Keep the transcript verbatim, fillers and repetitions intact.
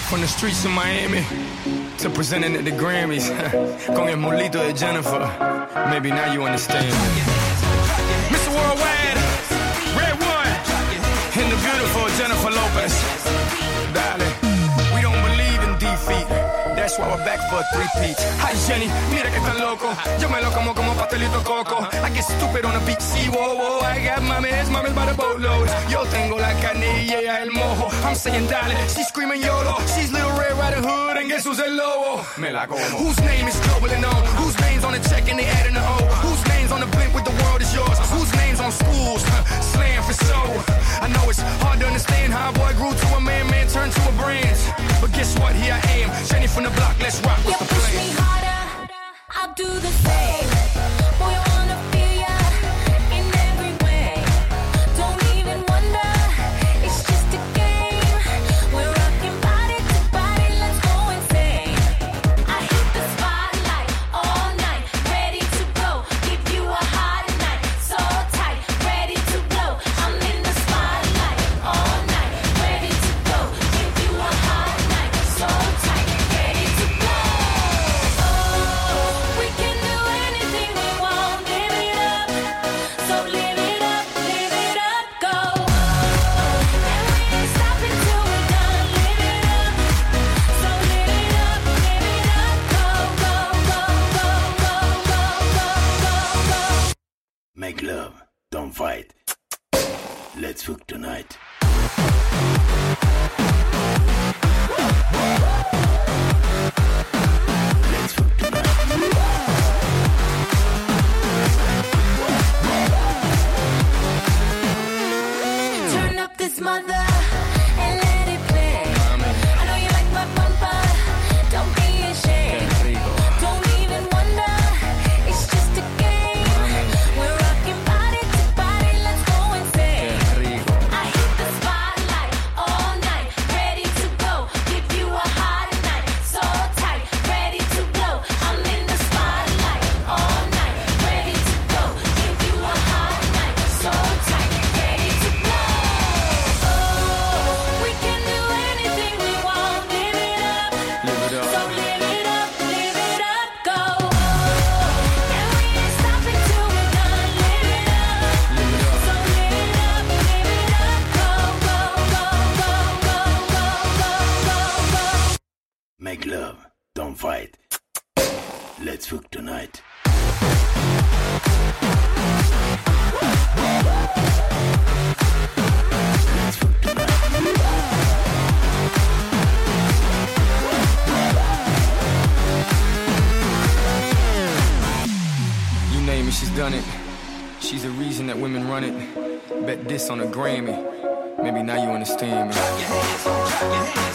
From the streets of Miami to presenting at the Grammys con el mulito de Jennifer. Maybe now you understand. Mister Worldwide, Red One, and the beautiful Jennifer Lopez. Darling, we don't believe in defeat. That's why we're back for a three-peat. Hi Jenny, mira que tan loco. Yo me lo como como pastelito coco. I get stupid on the beat, see, whoa, whoa. I got mames, mames by the boatload. Yo tengo la carne y ella el mojo. I'm saying dale, she's screaming YOLO. She's Little Red Riding Hood and guess who's el lobo? Me la como. Whose name is global and known? Whose name's on the check and they adding the O? Whose name's on the blimp with the world is yours? Whose name's on schools? Huh, slam for show. I know it's hard to understand how a boy grew to a man, man turned to a brand. But guess what? Here I am, Jenny from the block. Let's rock. What's you the push plan? me harder, I'll do the same. Boy, I wanna feel ya in every way. Don't even wonder, it's just a game. We're rocking body to body, let's go insane. I hit the spotlight all night, ready to go. Give you a hot night, so tight, ready to blow. I'm in the spotlight all night, ready to go. Give you a hot night, so tight, ready to blow. We can do anything we want, live it up. So live it up, live it up, go. And we ain't stopping till we're done, live it up. So live it up, live it up, go, go, go, go, go, go, go, go, go. Make love, don't fight. Let's fuck tonight. Let's fuck tonight. Turn up this mother and let it play. I know you like my bumper, don't be ashamed. Don't even wonder, it's just a game. We're rocking body to body, let's go insane. I hit the spotlight all night, ready to go. Give you a hot night, so tight, ready to blow. I'm in the spotlight all night, ready to go. Give you a hot night, so tight, ready to blow. We can do anything we want, live it up. So live it up, live it up, go. And we ain't stopping till we're done, live it up. So live it up, live it up, go, go, go, go, go, go, go, go, go. Make love, don't fight. Let's fuck tonight. Let's fuck tonight. You name it, she's done it. She's the reason that women run it. Bet this on a Grammy. Maybe now you understand me.